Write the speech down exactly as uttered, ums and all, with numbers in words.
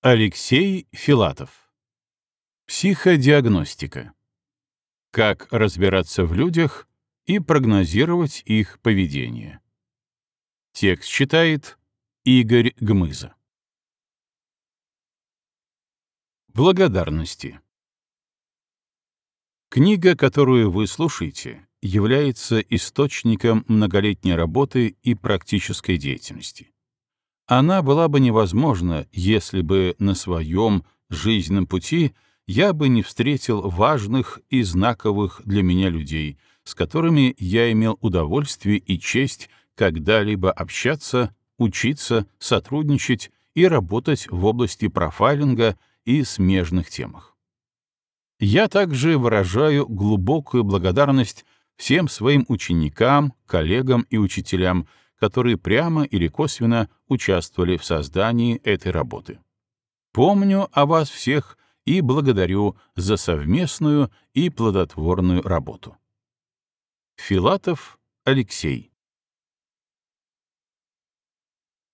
Алексей Филатов. Психодиагностика. Как разбираться в людях и прогнозировать их поведение. Текст читает Игорь Гмыза. Благодарности. Книга, которую вы слушаете, является источником многолетней работы и практической деятельности. Она была бы невозможна, если бы на своем жизненном пути я бы не встретил важных и знаковых для меня людей, с которыми я имел удовольствие и честь когда-либо общаться, учиться, сотрудничать и работать в области профайлинга и смежных темах. Я также выражаю глубокую благодарность всем своим ученикам, коллегам и учителям, которые прямо или косвенно участвовали в создании этой работы. Помню о вас всех и благодарю за совместную и плодотворную работу. Филатов Алексей.